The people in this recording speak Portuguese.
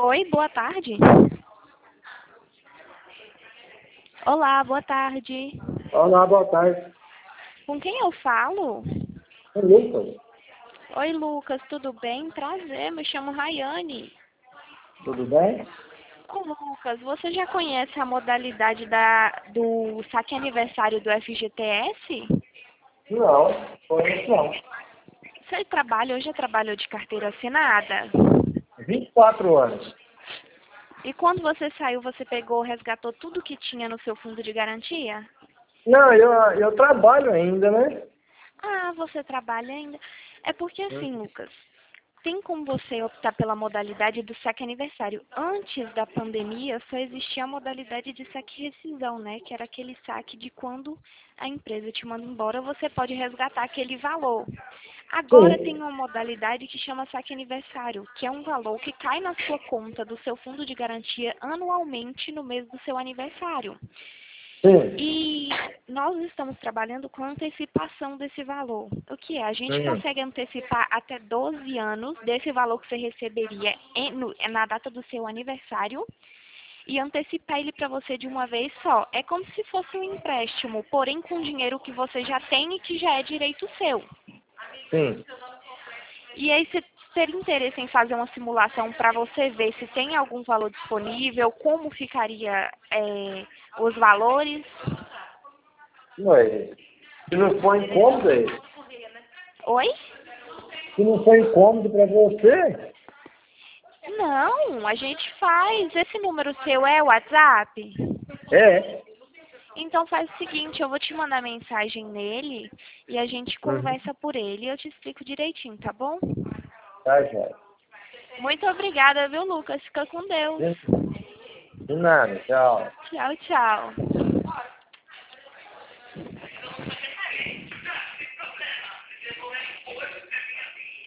Oi, boa tarde. Olá, boa tarde. Olá, boa tarde. Com quem eu falo? É Lucas, Oi, Lucas, tudo bem? Prazer, me chamo Rayane. tudo bem? Ô, Lucas, você já conhece a modalidade do saque aniversário do FGTS? Não, conheço não. Você trabalha, hoje já trabalhou de carteira assinada? 24 anos. E quando você saiu, você pegou, resgatou tudo que tinha no seu fundo de garantia? Não, eu trabalho ainda, né? Ah, você trabalha ainda. É porque assim, Lucas, tem como você optar pela modalidade do saque aniversário. Antes da pandemia, só existia a modalidade de saque rescisão, né? Que era aquele saque de quando a empresa te manda embora, você pode resgatar aquele valor. Agora tem Sim, uma modalidade que chama saque aniversário, que é um valor que cai na sua conta do seu fundo de garantia anualmente no mês do seu aniversário. sim. E nós estamos trabalhando com antecipação desse valor. O que é? A gente Hum. consegue antecipar até 12 anos desse valor que você receberia na data do seu aniversário e antecipar ele para você de uma vez só. É como se fosse um empréstimo, porém com dinheiro que você já tem e que já é direito seu. Sim. E aí, se ter interesse em fazer uma simulação para você ver se tem algum valor disponível, como ficaria os valores. Ué, se não for incômodo, Oi? se não for incômodo para você, Não, a gente faz. Esse número seu é o WhatsApp? é. Então faz o seguinte, eu vou te mandar mensagem nele e a gente Uhum. conversa por ele e eu te explico direitinho, tá bom? Tá, já. Muito obrigada, viu, Lucas? Fica com Deus. De nada, tchau. Tchau, tchau.